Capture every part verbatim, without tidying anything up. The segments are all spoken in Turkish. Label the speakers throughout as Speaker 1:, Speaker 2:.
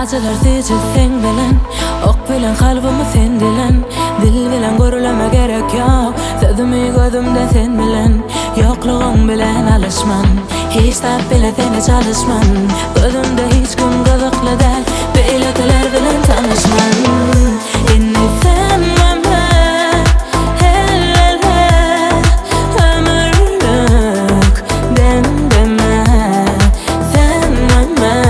Speaker 1: Acılar tici sen bilen, ok bilen kalbimi sen dilen. Dil bilen görüleme gerek yok, sözümü gözümde sen bilen. Yokluğun bilen alışman, hiç tap bile seni çalışman. Gözümde hiç gün kızıklı del, beyleteler bilen tanışman. İnni sevmeme, el ele, ömürlük demdeme. Sevmeme,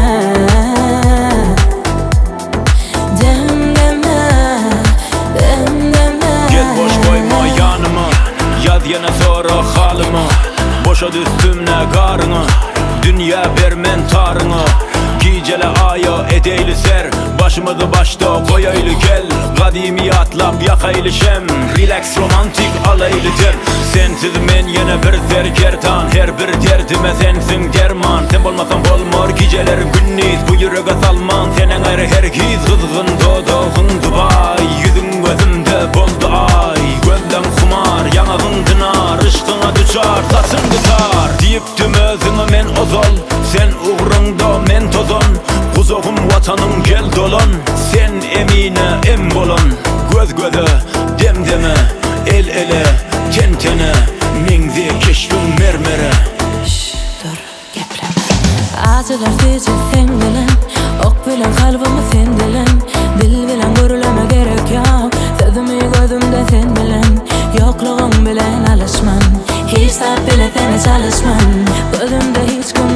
Speaker 1: demdeme, demdeme.
Speaker 2: Gel boş koyma yanıma, yaz yana sonra halıma. Boşa düştümne karını, dünya vermen tarını. Gecele aya edeyli ser, başımızı başta koyaylı gel. Kadimi atlap yakaylı şem, relax romantik alaylıdır. Sensiz men yine bir zerkertan, her bir derdime sensin derman. Sen bolmasan bolmor geceler günniz, bu yüreğe salman. Senen ayrı herkes kızgın dodağın Dubai. Yüzün gözümde boldu ay, gözden kumar, yanağın dınar. Işkına düşar, saçın kıtar. Deyiptim özüne men ozol, sen uğrunda men tozon. Kuzoğum vatanım gel dolan, sen emine em bolon. Göz göze, demdeme, el ele, ten tene. Mengze keşfin mermere.
Speaker 1: Şşş dur gepleme. Acılar tici sen bilen, ok bilen kalbimi sen dilen. Dil bilen görüleme gerek yok, sözümü gözümde sen bilen. Yokluğun bilen alışman, hiç tap bile seni çalışman. Gözümde hiç gün